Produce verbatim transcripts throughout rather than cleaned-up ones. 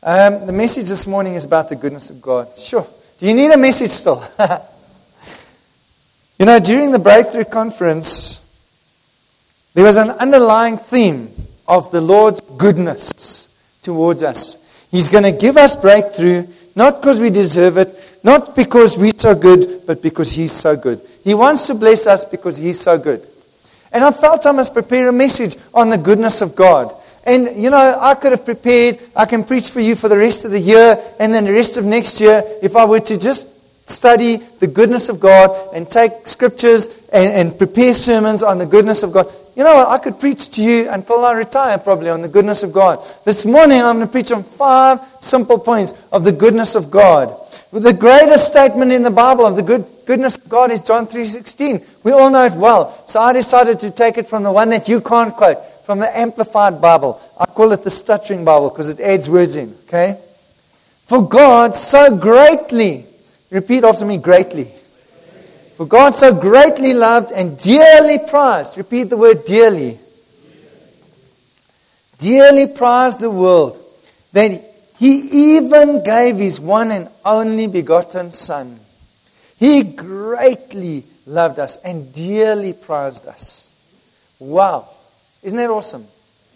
Um, the message this morning is about the goodness of God. Sure. Do you need a message still? You know, during the Breakthrough Conference, there was an underlying theme of the Lord's goodness towards us. He's going to give us breakthrough, not because we deserve it, not because we're so good, but because He's so good. He wants to bless us because He's so good. And I felt I must prepare a message on the goodness of God. And, you know, I could have prepared, I can preach for you for the rest of the year and then the rest of next year if I were to just study the goodness of God and take scriptures and, and prepare sermons on the goodness of God. You know what? I could preach to you until I retire probably on the goodness of God. This morning I'm going to preach on five simple points of the goodness of God. The greatest statement in the Bible of the good goodness of God is John three sixteen. We all know it well. So I decided to take it from the one that you can't quote, from the Amplified Bible. I call it the Stuttering Bible because it adds words in. Okay? For God so greatly, repeat after me, greatly. For God so greatly loved and dearly prized, repeat the word dearly. Dearly prized the world, that He even gave His one and only begotten Son. He greatly loved us and dearly prized us. Wow. Isn't that awesome?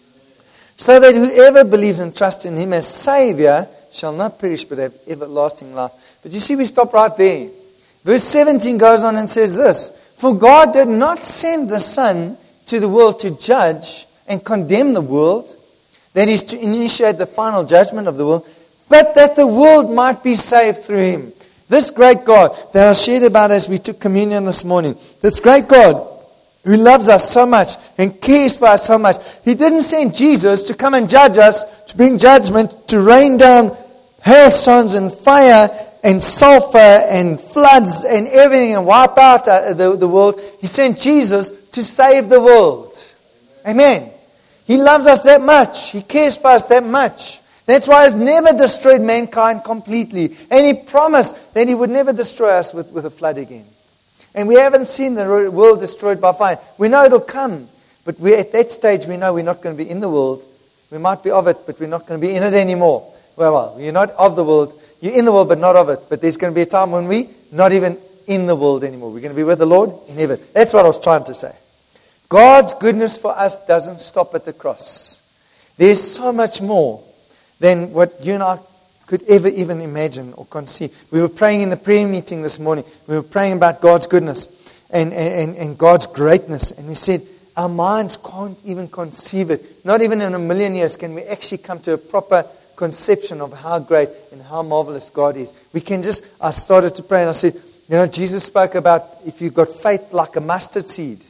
So that whoever believes and trusts in Him as Savior shall not perish but have everlasting life. But you see, we stop right there. Verse seventeen goes on and says this: For God did not send the Son to the world to judge and condemn the world, that is, to initiate the final judgment of the world, but that the world might be saved through Him. This great God that I shared about as we took communion this morning, this great God who loves us so much and cares for us so much, He didn't send Jesus to come and judge us, to bring judgment, to rain down hailstones and fire and sulfur and floods and everything and wipe out uh, the, the world. He sent Jesus to save the world. Amen. He loves us that much. He cares for us that much. That's why He's never destroyed mankind completely. And He promised that He would never destroy us with, with a flood again. And we haven't seen the world destroyed by fire. We know it'll come. But we at that stage, we know we're not going to be in the world. We might be of it, but we're not going to be in it anymore. Well, well, you're not of the world. You're in the world, but not of it. But there's going to be a time when we're not even in the world anymore. We're going to be with the Lord in heaven. That's what I was trying to say. God's goodness for us doesn't stop at the cross. There's so much more than what you and I could ever even imagine or conceive. We were praying in the prayer meeting this morning. We were praying about God's goodness and, and, and God's greatness. And we said, our minds can't even conceive it. Not even in a million years can we actually come to a proper conception of how great and how marvelous God is. We can just, I started to pray and I said, you know, Jesus spoke about if you've got faith like a mustard seed.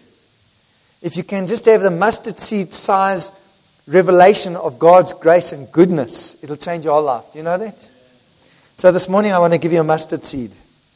If you can just have the mustard seed size revelation of God's grace and goodness, it'll change your whole life. Do you know that? So this morning I want to give you a mustard seed.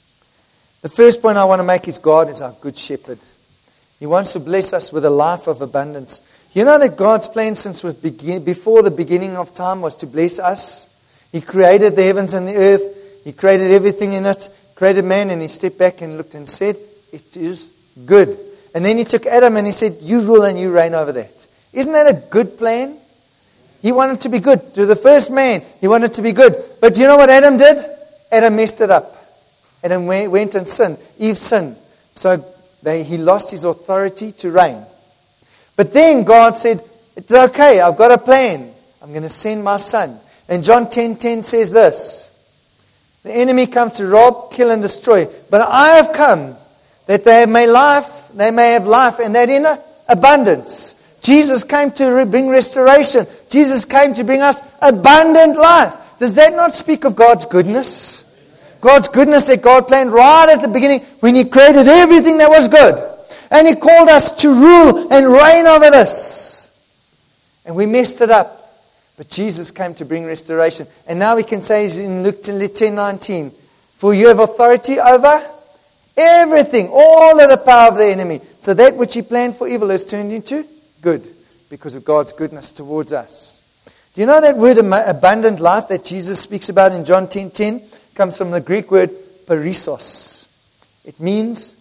The first point I want to make is God is our good shepherd. He wants to bless us with a life of abundance. You know that God's plan since was begin, before the beginning of time was to bless us. He created the heavens and the earth. He created everything in it. Created man, and He stepped back and looked and said, it is good. And then He took Adam and He said, you rule and you reign over that. Isn't that a good plan? He wanted to be good. To the first man, He wanted to be good. But do you know what Adam did? Adam messed it up. Adam went and sinned. Eve sinned. So they, he lost his authority to reign. But then God said, it's okay, I've got a plan. I'm going to send my Son. And John ten ten says this: the enemy comes to rob, kill, and destroy. But I have come that they may life, they may have life, and that in abundance. Jesus came to bring restoration. Jesus came to bring us abundant life. Does that not speak of God's goodness? God's goodness that God planned right at the beginning when He created everything that was good. And He called us to rule and reign over this. And we messed it up. But Jesus came to bring restoration. And now we can say in Luke ten nineteen, for you have authority over everything, all of the power of the enemy. So that which He planned for evil has turned into good because of God's goodness towards us. Do you know that word abundant life that Jesus speaks about in John ten ten comes from the Greek word perissos. It means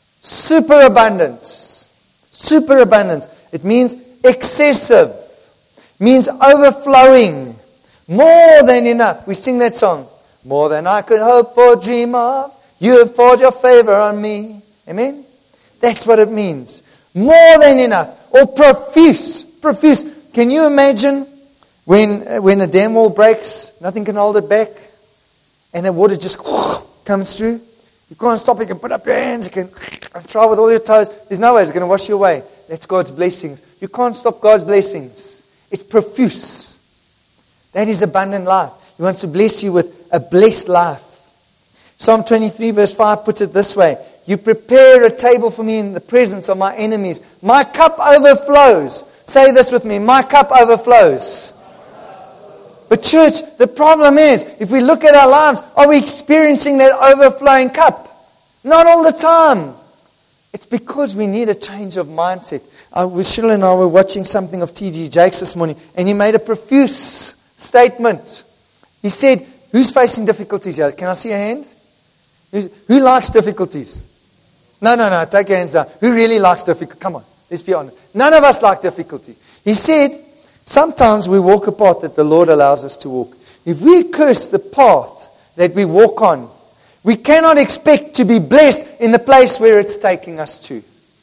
superabundance. Superabundance. It means excessive. It means overflowing. More than enough. We sing that song. More than I could hope or dream of. You have poured your favor on me. Amen? That's what it means. More than enough. Or profuse. Profuse. Can you imagine when, when a dam wall breaks, nothing can hold it back, and the water just comes through? You can't stop it. You can put up your hands. You can try with all your toes. There's no way it's going to wash you away. That's God's blessings. You can't stop God's blessings. It's profuse. That is abundant life. He wants to bless you with a blessed life. Psalm twenty-three verse five puts it this way. You prepare a table for me in the presence of my enemies. My cup overflows. Say this with me. My cup overflows. But church, the problem is, if we look at our lives, are we experiencing that overflowing cup? Not all the time. It's because we need a change of mindset. Uh, Cheryl and I were watching something of T D Jakes this morning, and he made a profuse statement. He said, who's facing difficulties here? Can I see a hand? Who's, who likes difficulties? No, no, no, take your hands down. Who really likes difficulties? Come on, let's be honest. None of us like difficulties. He said, sometimes we walk a path that the Lord allows us to walk. If we curse the path that we walk on, we cannot expect to be blessed in the place where it's taking us to.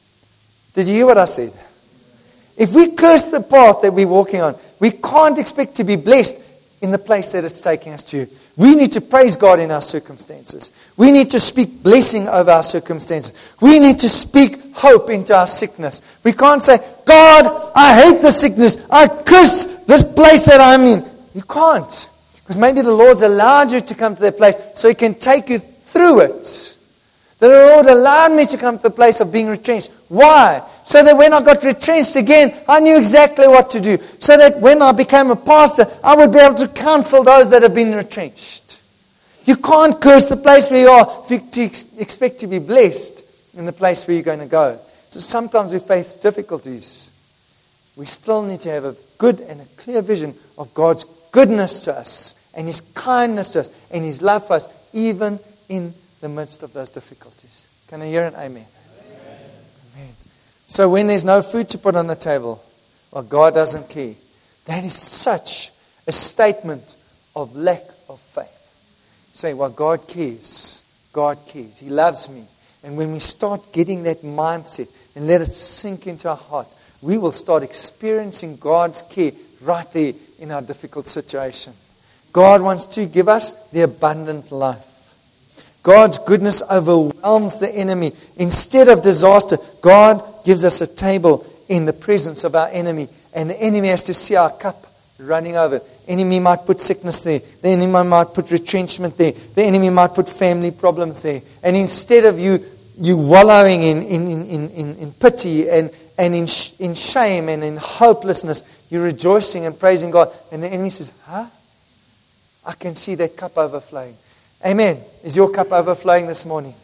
Did you hear what I said? If we curse the path that we're walking on, we can't expect to be blessed in the place that it's taking us to. We need to praise God in our circumstances. We need to speak blessing over our circumstances. We need to speak hope into our sickness. We can't say, God, I hate the sickness. I curse this place that I'm in. You can't. Because maybe the Lord's allowed you to come to that place so He can take you through it. The Lord allowed me to come to the place of being retrenched. Why? So that when I got retrenched again, I knew exactly what to do. So that when I became a pastor, I would be able to counsel those that have been retrenched. You can't curse the place where you are if you expect to be blessed in the place where you're going to go. So sometimes we face difficulties. We still need to have a good and a clear vision of God's goodness to us and His kindness to us and His love for us, even in the midst of those difficulties. Can I hear an amen? Amen? Amen. So when there's no food to put on the table, well, God doesn't care. That is such a statement of lack of faith. Say, well, God cares. God cares. He loves me. And when we start getting that mindset and let it sink into our hearts, we will start experiencing God's care right there in our difficult situation. God wants to give us the abundant life. God's goodness overwhelms the enemy. Instead of disaster, God gives us a table in the presence of our enemy. And the enemy has to see our cup running over. The enemy might put sickness there. The enemy might put retrenchment there. The enemy might put family problems there. And instead of you you wallowing in, in, in, in, in pity and, and in, sh- in shame and in hopelessness, you're rejoicing and praising God. And the enemy says, huh? I can see that cup overflowing. Amen. Is your cup overflowing this morning?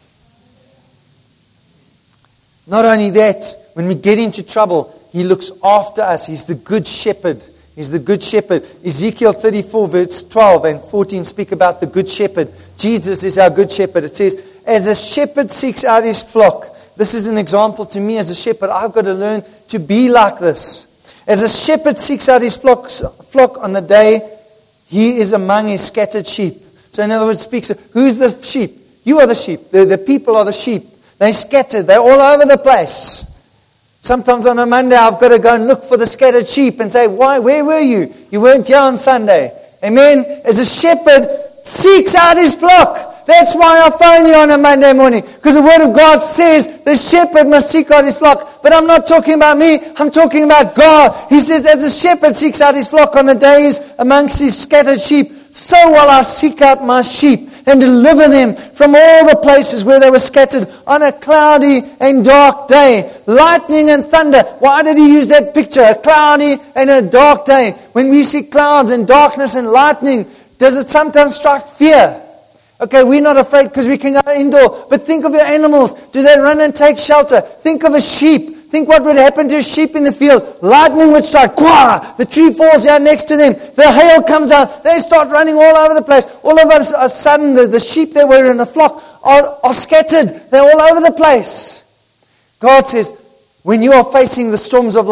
Not only that, when we get into trouble, He looks after us. He's the good shepherd. He's the good shepherd. Ezekiel thirty-four, verse twelve and fourteen speak about the good shepherd. Jesus is our good shepherd. It says, as a shepherd seeks out his flock. This is an example to me as a shepherd. I've got to learn to be like this. As a shepherd seeks out his flock, flock on the day he is among his scattered sheep. So in other words, speaks of, who's the sheep? You are the sheep. The, the people are the sheep. They're scattered. They're all over the place. Sometimes on a Monday, I've got to go and look for the scattered sheep and say, why? Where were you? You weren't here on Sunday. Amen? As a shepherd seeks out his flock. That's why I phone you on a Monday morning. Because the Word of God says the shepherd must seek out his flock. But I'm not talking about me. I'm talking about God. He says, as a shepherd seeks out his flock on the days amongst his scattered sheep, so will I seek out my sheep and deliver them from all the places where they were scattered on a cloudy and dark day. Lightning and thunder. Why did he use that picture? A cloudy and a dark day. When we see clouds and darkness and lightning, does it sometimes strike fear? Okay, we're not afraid because we can go indoor. But think of your animals. Do they run and take shelter? Think of a sheep. Think what would happen to a sheep in the field. Lightning would strike. Quah! The tree falls down next to them. The hail comes out. They start running all over the place. All of a sudden, the, the sheep that were in the flock are, are scattered. They're all over the place. God says, when you are facing the storms of life,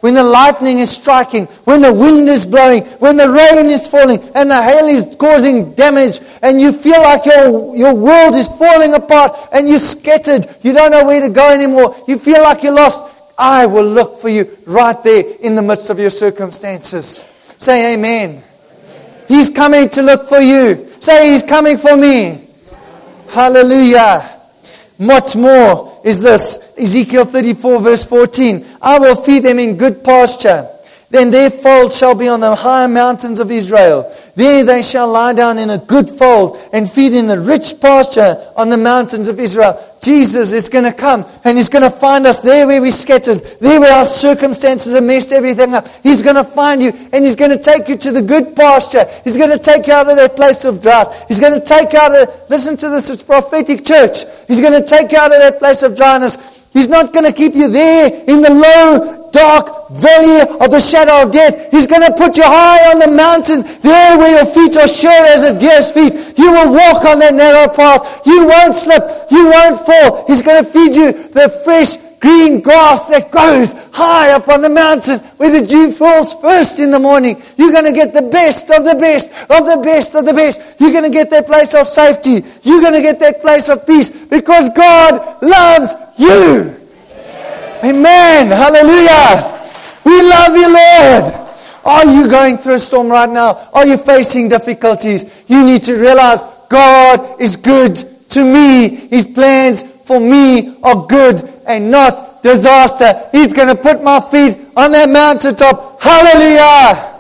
when the lightning is striking, when the wind is blowing, when the rain is falling, and the hail is causing damage, and you feel like your, your world is falling apart, and you're scattered, you don't know where to go anymore, you feel like you're lost, I will look for you right there in the midst of your circumstances. Say amen. Amen. He's coming to look for you. Say, He's coming for me. Hallelujah. Much more is this. Ezekiel thirty-four verse fourteen. I will feed them in good pasture. Then their fold shall be on the high mountains of Israel. There they shall lie down in a good fold and feed in the rich pasture on the mountains of Israel. Jesus is going to come and He's going to find us there where we're scattered, there where our circumstances have messed everything up. He's going to find you and He's going to take you to the good pasture. He's going to take you out of that place of drought. He's going to take you out of, listen to this, it's prophetic church. He's going to take you out of that place of dryness. He's not going to keep you there in the low, dark valley of the shadow of death. He's going to put you high on the mountain, there where your feet are sure as a deer's feet. You will walk on that narrow path. You won't slip. You won't fall. He's going to feed you the fresh green grass that grows high up on the mountain where the dew falls first in the morning. You're going to get the best of the best of the best of the best. You're going to get that place of safety. You're going to get that place of peace because God loves you. Amen. Hallelujah. We love you, Lord. Are you going through a storm right now? Are you facing difficulties? You need to realize God is good to me. His plans for me are good and not disaster. He's going to put my feet on that mountaintop. Hallelujah.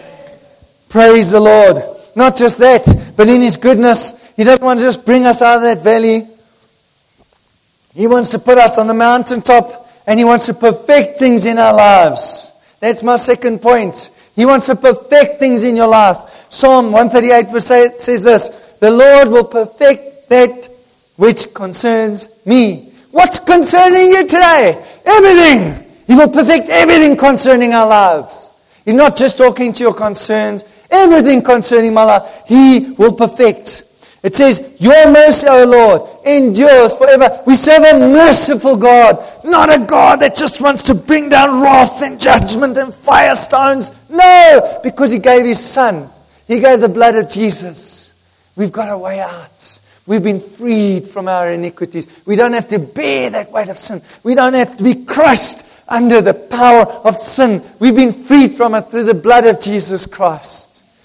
Praise the Lord. Not just that, but in His goodness, He doesn't want to just bring us out of that valley. He wants to put us on the mountaintop. And He wants to perfect things in our lives. That's my second point. He wants to perfect things in your life. Psalm one thirty-eight verse eight says this. The Lord will perfect that which concerns me. What's concerning you today? Everything. He will perfect everything concerning our lives. He's not just talking to your concerns. Everything concerning my life, He will perfect. It says, your mercy, O Lord, endures forever. We serve a merciful God, not a God that just wants to bring down wrath and judgment and firestones. No, because He gave His Son. He gave the blood of Jesus. We've got a way out. We've been freed from our iniquities. We don't have to bear that weight of sin. We don't have to be crushed under the power of sin. We've been freed from it through the blood of Jesus Christ.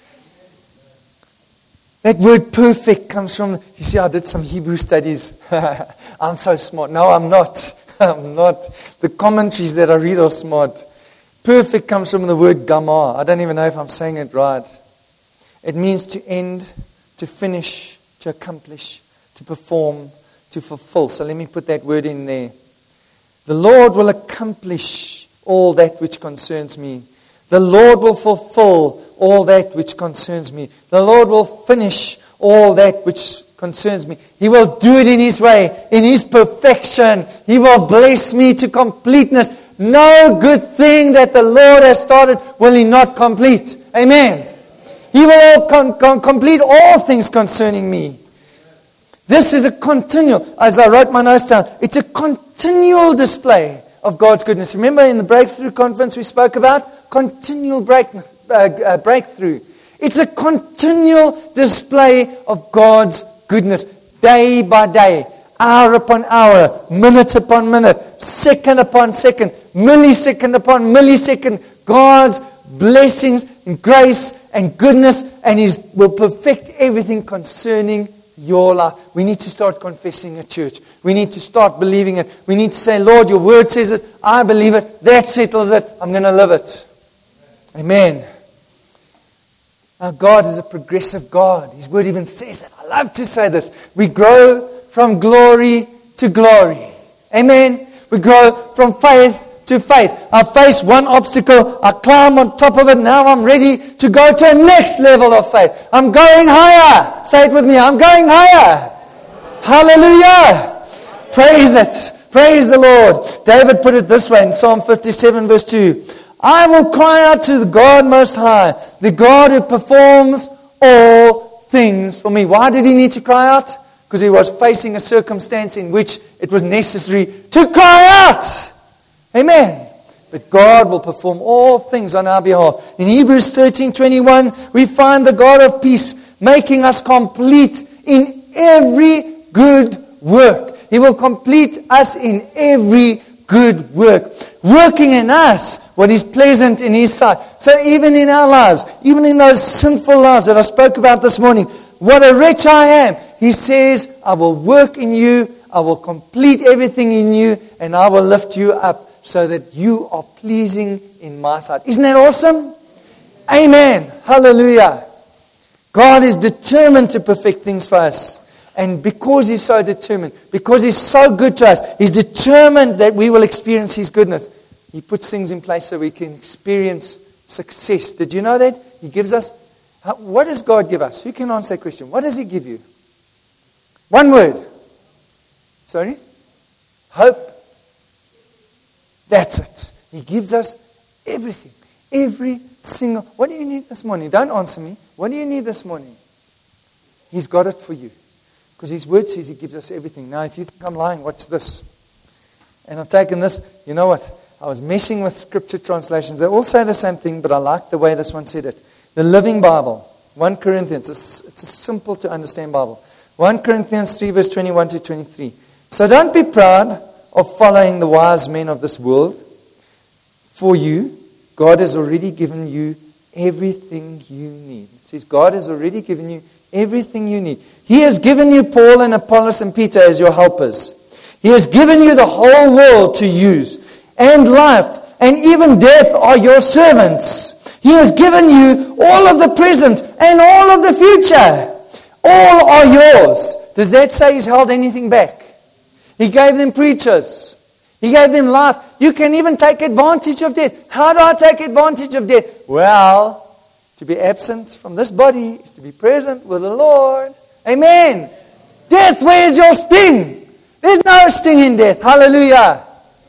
That word perfect comes from, you see, I did some Hebrew studies. I'm so smart. No, I'm not. I'm not. The commentaries that I read are smart. Perfect comes from the word gamar. I don't even know if I'm saying it right. It means to end, to finish, to accomplish, to perform, to fulfill. So let me put that word in there. The Lord will accomplish all that which concerns me. The Lord will fulfill all that which concerns me. The Lord will finish all that which concerns me. He will do it in His way, in His perfection. He will bless me to completeness. No good thing that the Lord has started will He not complete. Amen. He will con- con- complete all things concerning me. This is a continual, as I wrote my notes down, it's a continual display of God's goodness. Remember in the Breakthrough Conference we spoke about? Continual break, uh, uh, breakthrough. It's a continual display of God's goodness. Day by day, hour upon hour, minute upon minute, second upon second, millisecond upon millisecond. God's blessings and grace and goodness, and He will perfect everything concerning your life. We need to start confessing at church. We need to start believing it. We need to say, Lord, your word says it. I believe it. That settles it. I'm going to live it. Amen. Now, God is a progressive God. His word even says it. I love to say this. We grow from glory to glory. Amen. We grow from faith to faith. I face one obstacle. I climb on top of it. Now I'm ready to go to a next level of faith. I'm going higher. Say it with me. I'm going higher. Hallelujah. Praise it. Praise the Lord. David put it this way in Psalm fifty-seven verse two. I will cry out to the God Most High, the God who performs all things for me. Why did he need to cry out? Because he was facing a circumstance in which it was necessary to cry out. Amen. but God will perform all things on our behalf. In Hebrews thirteen twenty-one, we find the God of peace making us complete in every good work. He will complete us in every good work, working in us what is pleasant in His sight. So even in our lives, even in those sinful lives that I spoke about this morning, what a wretch I am, He says, I will work in you, I will complete everything in you, and I will lift you up so that you are pleasing in my sight. Isn't that awesome? Amen. Hallelujah. God is determined to perfect things for us. And because He's so determined, because He's so good to us, He's determined that we will experience His goodness. He puts things in place so we can experience success. Did you know that? He gives us, what does God give us? Who can answer that question? What does He give you? One word. Sorry? Hope. That's it. He gives us everything. Every single, what do you need this morning? Don't answer me. What do you need this morning? He's got it for you. Because His word says He gives us everything. Now, if you think I'm lying, watch this. And I've taken this, you know what? I was messing with scripture translations. They all say the same thing, but I like the way this one said it. The Living Bible, First Corinthians. It's, it's a simple to understand Bible. First Corinthians three, verse twenty-one to twenty-three. So don't be proud of following the wise men of this world. For you, God has already given you everything you need. It says God has already given you everything you need. He has given you Paul and Apollos and Peter as your helpers. He has given you the whole world to use. And life and even death are your servants. He has given you all of the present and all of the future. All are yours. Does that say He's held anything back? He gave them preachers. He gave them life. You can even take advantage of death. How do I take advantage of death? Well, to be absent from this body is to be present with the Lord. Amen. Death, where's your sting? There's no sting in death. Hallelujah.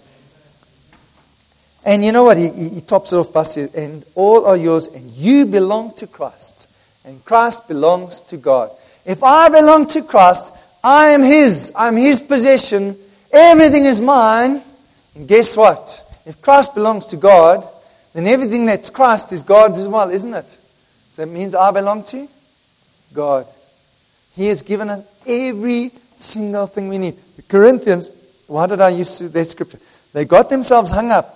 And you know what? He, he, he tops it off by saying, and all are yours, and you belong to Christ. And Christ belongs to God. If I belong to Christ, I am His. I'm His possession. Everything is mine. And guess what? If Christ belongs to God, then everything that's Christ is God's as well, isn't it? So that means I belong to God. He has given us every single thing we need. The Corinthians, why did I use that scripture? They got themselves hung up.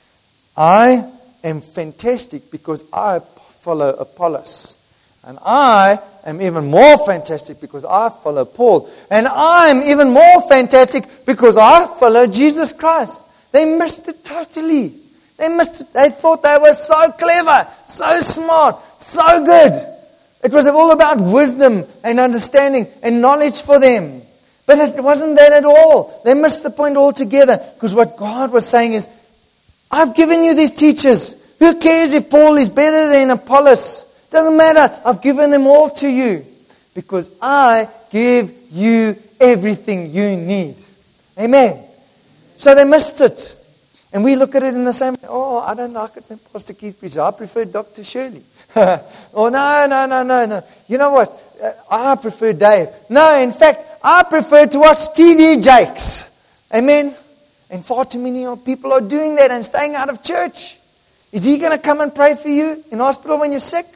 I am fantastic because I follow Apollos. And I am even more fantastic because I follow Paul. And I'm even more fantastic because I follow Jesus Christ. They missed it totally. They missed it. They thought they were so clever, so smart, so good. It was all about wisdom and understanding and knowledge for them. But it wasn't that at all. They missed the point altogether. Because what God was saying is, I've given you these teachers. Who cares if Paul is better than Apollos? Doesn't matter. I've given them all to you. Because I give you everything you need. Amen. So they missed it. And we look at it in the same way. Oh, I don't like it when Pastor Keith preaches. I prefer Doctor Shirley. Oh, no, no, no, no, no. You know what? Uh, I prefer Dave. No, in fact, I prefer to watch T D Jakes. Amen. And far too many people are doing that and staying out of church. Is he going to come and pray for you in hospital when you're sick?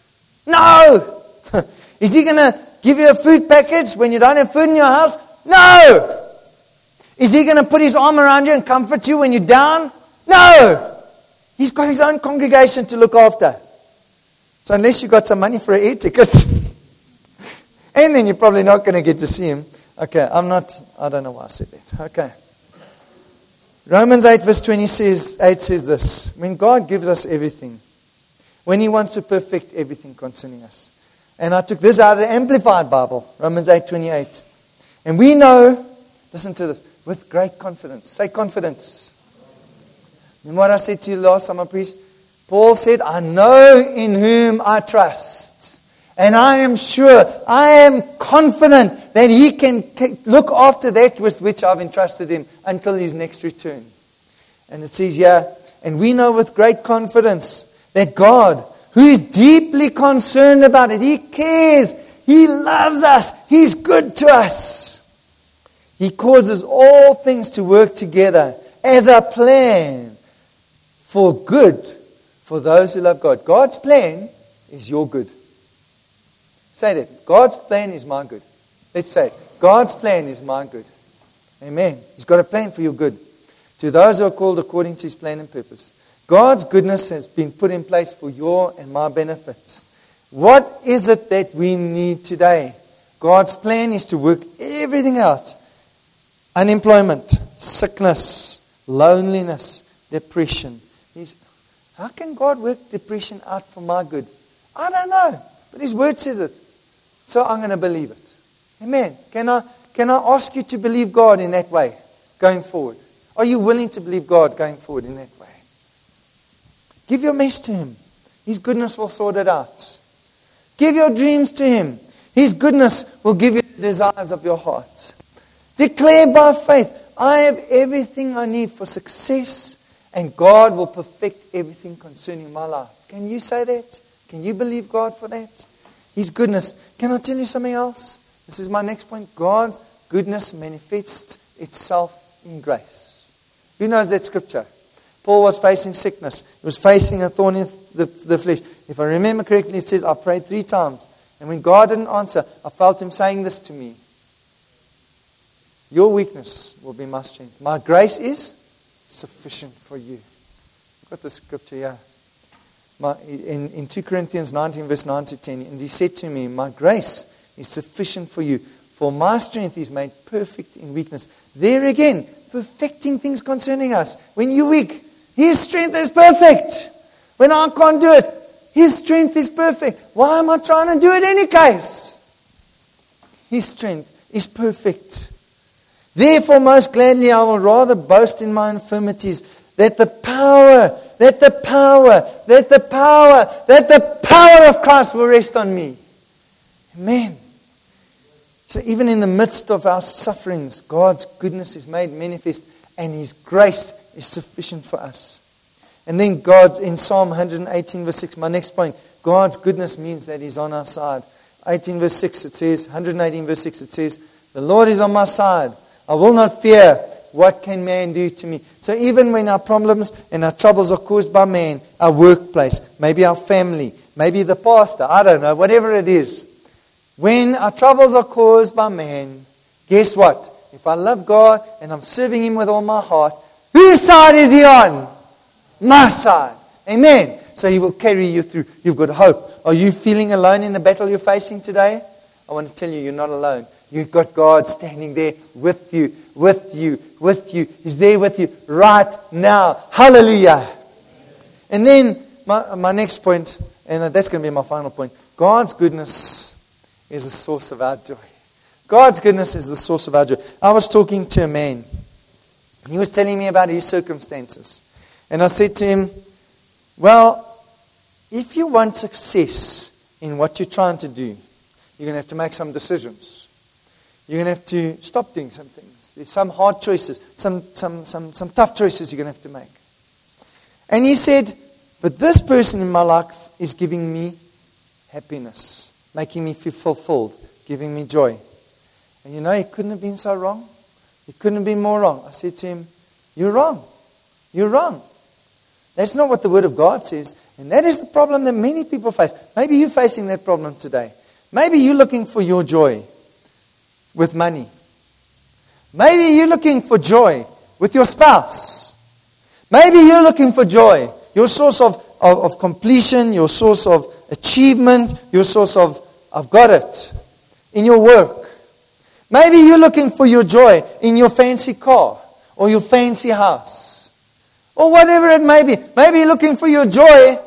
No. Is he going to give you a food package when you don't have food in your house? No. Is he going to put his arm around you and comfort you when you're down? No. He's got his own congregation to look after. So unless you got some money for an air ticket, and then you're probably not going to get to see him. Okay, I'm not, I don't know why I said that. Okay. Romans eight verse twenty says, eight says this. When God gives us everything, when He wants to perfect everything concerning us. And I took this out of the Amplified Bible, Romans eight twenty-eight. And we know, listen to this, with great confidence. Say confidence. Remember what I said to you last time I preached? Paul said, I know in whom I trust. And I am sure, I am confident that He can look after that with which I've entrusted Him until His next return. And it says here, and we know with great confidence that God, who is deeply concerned about it, He cares, He loves us, He's good to us. He causes all things to work together as a plan for good for those who love God. God's plan is your good. Say that. God's plan is my good. Let's say it. God's plan is my good. Amen. He's got a plan for your good. To those who are called according to His plan and purpose. God's goodness has been put in place for your and my benefit. What is it that we need today? God's plan is to work everything out. Unemployment, sickness, loneliness, depression. He's, how can God work depression out for my good? I don't know. But His Word says it. So I'm going to believe it. Amen. Can I, can I ask you to believe God in that way going forward? Are you willing to believe God going forward in that way? Give your mess to Him. His goodness will sort it out. Give your dreams to Him. His goodness will give you the desires of your heart. Declare by faith, I have everything I need for success, and God will perfect everything concerning my life. Can you say that? Can you believe God for that? His goodness. Can I tell you something else? This is my next point. God's goodness manifests itself in grace. Who knows that scripture? Paul was facing sickness. He was facing a thorn in the, the flesh. If I remember correctly, it says, I prayed three times. And when God didn't answer, I felt Him saying this to me. Your weakness will be my strength. My grace is sufficient for you. I've got the scripture here. My, in, in two Corinthians nineteen, verse nine to ten. And He said to me, my grace is sufficient for you. For my strength is made perfect in weakness. There again, perfecting things concerning us. When you're weak, His strength is perfect. When I can't do it, His strength is perfect. Why am I trying to do it any case? His strength is perfect. Therefore, most gladly, I will rather boast in my infirmities, that the power, that the power, that the power, that the power of Christ will rest on me. Amen. So even in the midst of our sufferings, God's goodness is made manifest, and His grace is sufficient for us. And then God's, in Psalm one eighteen verse six, my next point, God's goodness means that He's on our side. eighteen verse six, it says, one eighteen verse six, it says, the Lord is on my side. I will not fear. What can man do to me? So even when our problems and our troubles are caused by man, our workplace, maybe our family, maybe the pastor, I don't know, whatever it is. When our troubles are caused by man, guess what? If I love God and I'm serving Him with all my heart, whose side is He on? My side. Amen. So He will carry you through. You've got hope. Are you feeling alone in the battle you're facing today? I want to tell you, you're not alone. You've got God standing there with you, with you, with you. He's there with you right now. Hallelujah. And then my, my next point, and that's going to be my final point. God's goodness is the source of our joy. God's goodness is the source of our joy. I was talking to a man. He was telling me about his circumstances. And I said to him, well, if you want success in what you're trying to do, you're going to have to make some decisions. You're going to have to stop doing some things. There's some hard choices, some, some, some, some tough choices you're going to have to make. And he said, but this person in my life is giving me happiness, making me feel fulfilled, giving me joy. And you know, he couldn't have been so wrong. He couldn't have been more wrong. I said to him, you're wrong. You're wrong. That's not what the Word of God says. And that is the problem that many people face. Maybe you're facing that problem today. Maybe you're looking for your joy with money. Maybe you're looking for joy with your spouse. Maybe you're looking for joy, your source of, of, of completion, your source of achievement, your source of, I've got it, in your work. Maybe you're looking for your joy in your fancy car or your fancy house or whatever it may be. Maybe you're looking for your joy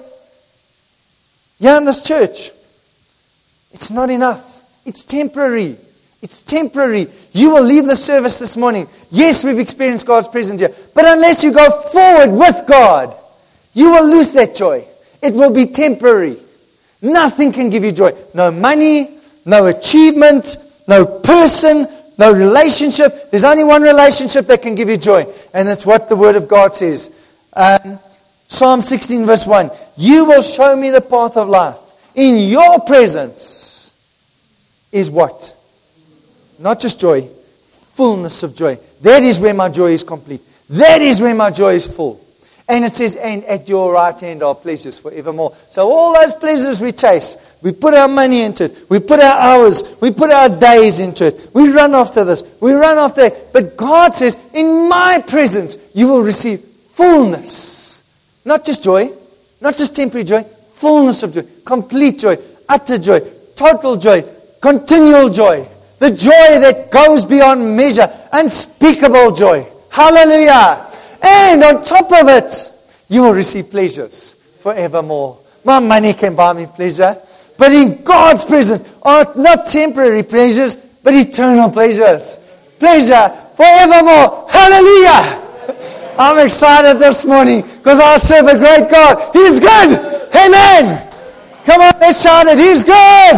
here in this church. It's not enough. It's temporary. It's temporary. You will leave the service this morning. Yes, we've experienced God's presence here. But unless you go forward with God, you will lose that joy. It will be temporary. Nothing can give you joy. No money, no achievement, no person, no relationship. There's only one relationship that can give you joy. And that's what the Word of God says. Um, Psalm sixteen verse one. You will show me the path of life. In your presence is what? Not just joy, fullness of joy. That is where my joy is complete. That is where my joy is full. And it says, and at your right hand are pleasures forevermore. So all those pleasures we chase, we put our money into it, we put our hours, we put our days into it. We run after this, we run after that. But God says, in my presence, you will receive fullness. Not just joy, not just temporary joy, fullness of joy, complete joy, utter joy, total joy, continual joy. The joy that goes beyond measure, unspeakable joy. Hallelujah. And on top of it, you will receive pleasures forevermore. My money can buy me pleasure, but in God's presence are not temporary pleasures, but eternal pleasures. Pleasure forevermore. Hallelujah. I'm excited this morning because I serve a great God. He's good. Amen. Come on, let's shout it. He's good.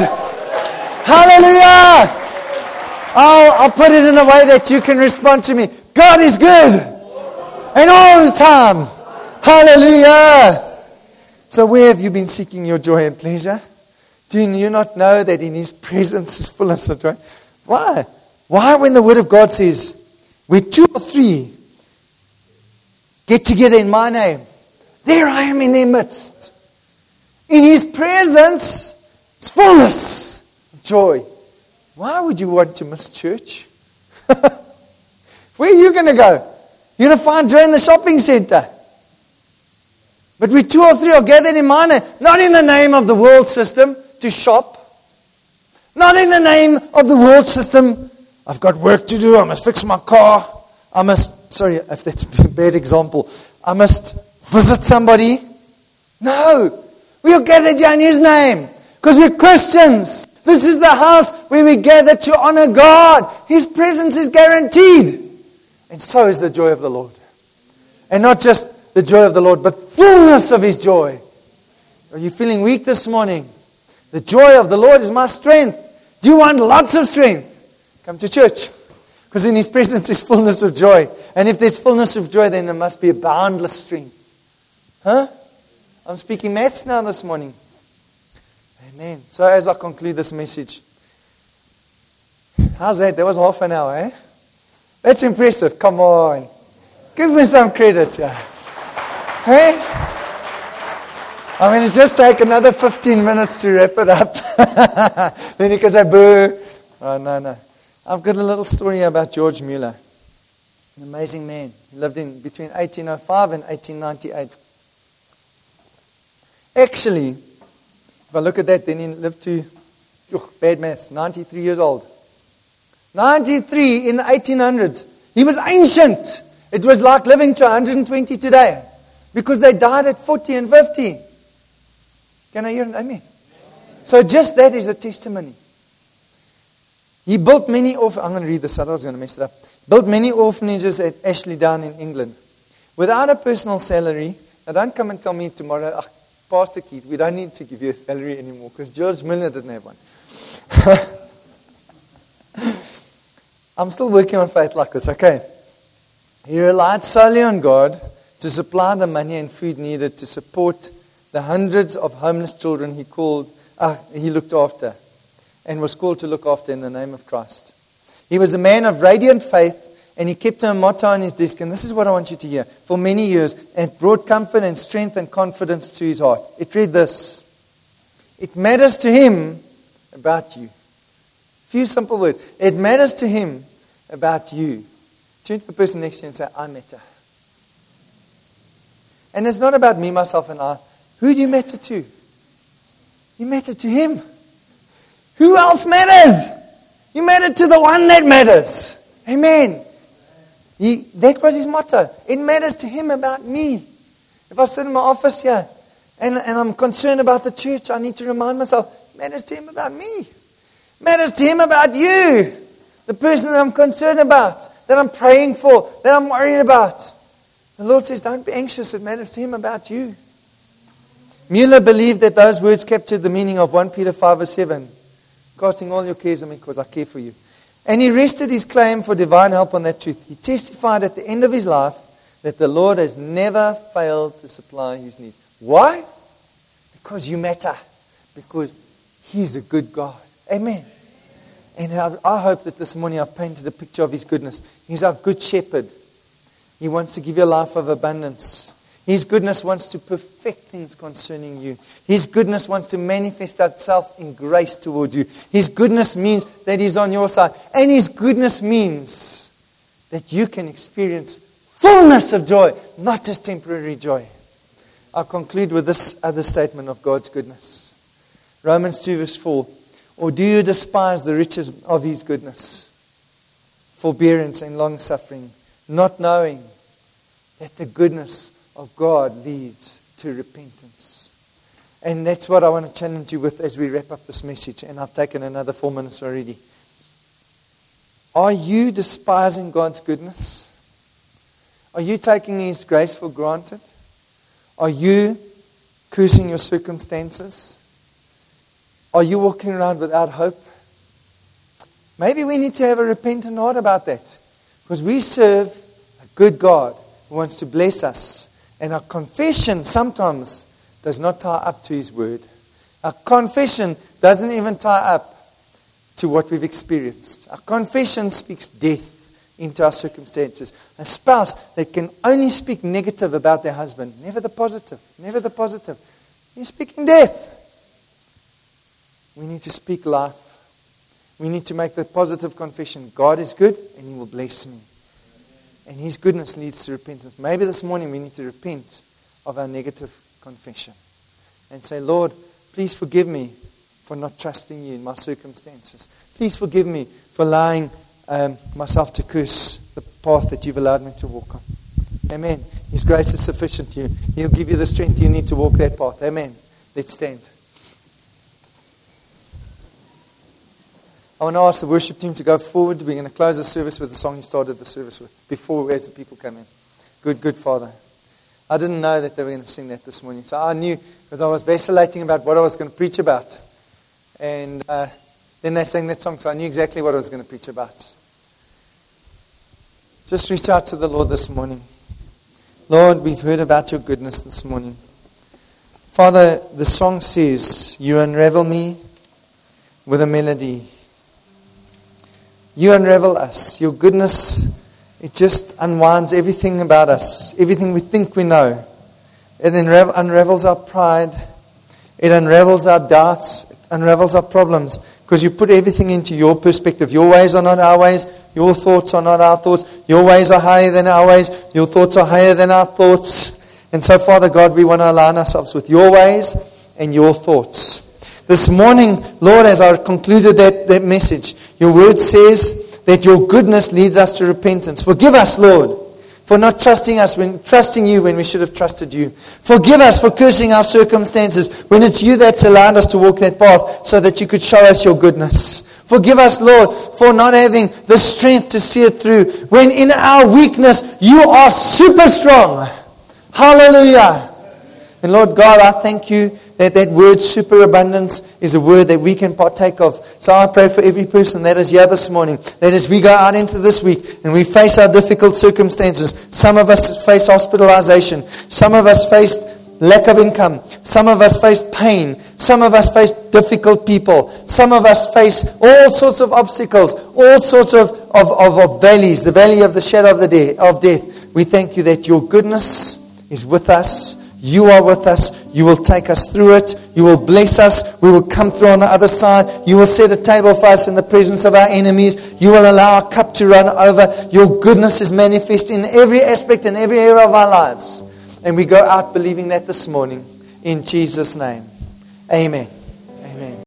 Hallelujah. I'll, I'll put it in a way that you can respond to me. God is good. And all the time. Hallelujah. So where have you been seeking your joy and pleasure? Do you not know that in His presence is fullness of joy? Why? Why when the Word of God says, where two or three get together in my name, there I am in their midst. In His presence is fullness of joy. Why would you want to miss church? Where are you going to go? You're going to find joy in the shopping center. But we two or three are gathered in my name. Not in the name of the world system to shop. Not in the name of the world system. I've got work to do. I must fix my car. I must, sorry if that's a bad example. I must visit somebody. No. We are gathered here in His name. Because we're Christians. This is the house where we gather to honor God. His presence is guaranteed. And so is the joy of the Lord. And not just the joy of the Lord, but fullness of His joy. Are you feeling weak this morning? The joy of the Lord is my strength. Do you want lots of strength? Come to church. Because in His presence is fullness of joy. And if there's fullness of joy, then there must be a boundless strength. Huh? I'm speaking maths now this morning. Amen. So as I conclude this message, how's that? That was half an hour, eh? That's impressive. Come on. Give me some credit. Yeah. Hey? I'm going to just take another fifteen minutes to wrap it up. Then you can say, boo. Oh, no, no. I've got a little story about George Mueller. An amazing man. He lived in between eighteen oh five and eighteen ninety-eight. Actually, if I look at that, then he lived to, oh, bad maths, ninety-three years old. ninety-three in the eighteen hundreds. He was ancient. It was like living to one hundred twenty today. Because they died at forty and fifty. Can I hear an amen? So just that is a testimony. He built many orphanages. I'm going to read this, otherwise I was going to mess it up. Built many orphanages at Ashley Down in England. Without a personal salary. Now don't come and tell me tomorrow, oh, Pastor Keith, we don't need to give you a salary anymore. Because George Mueller didn't have one. I'm still working on faith like this, okay? He relied solely on God to supply the money and food needed to support the hundreds of homeless children he called, uh, he looked after and was called to look after in the name of Christ. He was a man of radiant faith, and he kept a motto on his desk, and this is what I want you to hear, for many years, and brought comfort and strength and confidence to his heart. It read this: it matters to him about you. Few simple words. It matters to him about you. Turn to the person next to you and say, I matter. And it's not about me, myself, and I. Who do you matter to? You matter to Him. Who else matters? You matter to the one that matters. Amen. He, that was his motto. It matters to Him about me. If I sit in my office here and, and I'm concerned about the church, I need to remind myself, it matters to Him about me. It matters to Him about you. The person that I'm concerned about, that I'm praying for, that I'm worried about. The Lord says, don't be anxious. It matters to Him about you. Mueller believed that those words captured the meaning of First Peter five verse seven. Casting all your cares on me because I care for you. And he rested his claim for divine help on that truth. He testified at the end of his life that the Lord has never failed to supply his needs. Why? Because you matter. Because He's a good God. Amen. And I, I hope that this morning I've painted a picture of His goodness. He's our good shepherd. He wants to give you a life of abundance. He His goodness wants to perfect things concerning you. His goodness wants to manifest itself in grace towards you. His goodness means that He's on your side. And His goodness means that you can experience fullness of joy, not just temporary joy. I'll conclude with this other statement of God's goodness. Romans two verse four. Or do you despise the riches of His goodness, forbearance and long suffering, not knowing that the goodness of God leads to repentance? And that's what I want to challenge you with as we wrap up this message. And I've taken another four minutes already. Are you despising God's goodness? Are you taking His grace for granted? Are you cursing your circumstances? Are you walking around without hope? Maybe we need to have a repentant heart about that. Because we serve a good God who wants to bless us. And our confession sometimes does not tie up to His word. Our confession doesn't even tie up to what we've experienced. Our confession speaks death into our circumstances. A spouse that can only speak negative about their husband, never the positive, never the positive. You're speaking death. We need to speak life. We need to make the positive confession. God is good and He will bless me. And His goodness leads to repentance. Maybe this morning we need to repent of our negative confession. And say, Lord, please forgive me for not trusting You in my circumstances. Please forgive me for allowing um, myself to curse the path that You've allowed me to walk on. Amen. His grace is sufficient to you. He'll give you the strength you need to walk that path. Amen. Let's stand. I want to ask the worship team to go forward. We're going to close the service with the song you started the service with, before as the people come in. Good, good Father. I didn't know that they were going to sing that this morning. So I knew that I was vacillating about what I was going to preach about. And uh, then they sang that song, so I knew exactly what I was going to preach about. Just reach out to the Lord this morning. Lord, we've heard about Your goodness this morning. Father, the song says, You unravel me with a melody. You unravel us. Your goodness, it just unwinds everything about us, everything we think we know. It unravel, unravels our pride. It unravels our doubts. It unravels our problems. Because You put everything into Your perspective. Your ways are not our ways. Your thoughts are not our thoughts. Your ways are higher than our ways. Your thoughts are higher than our thoughts. And so, Father God, we want to align ourselves with Your ways and Your thoughts. This morning, Lord, as I concluded that, that message, Your word says that Your goodness leads us to repentance. Forgive us, Lord, for not trusting us when trusting You when we should have trusted You. Forgive us for cursing our circumstances when it's You that's allowed us to walk that path so that You could show us Your goodness. Forgive us, Lord, for not having the strength to see it through when in our weakness You are super strong. Hallelujah. And Lord God, I thank You that that word superabundance is a word that we can partake of. So I pray for every person that is here this morning, that as we go out into this week and we face our difficult circumstances, some of us face hospitalization, some of us face lack of income, some of us face pain, some of us face difficult people, some of us face all sorts of obstacles, all sorts of, of, of, of valleys, the valley of the shadow of, the de- of death. We thank You that Your goodness is with us. You are with us. You will take us through it. You will bless us. We will come through on the other side. You will set a table for us in the presence of our enemies. You will allow our cup to run over. Your goodness is manifest in every aspect and every area of our lives. And we go out believing that this morning. In Jesus' name. Amen.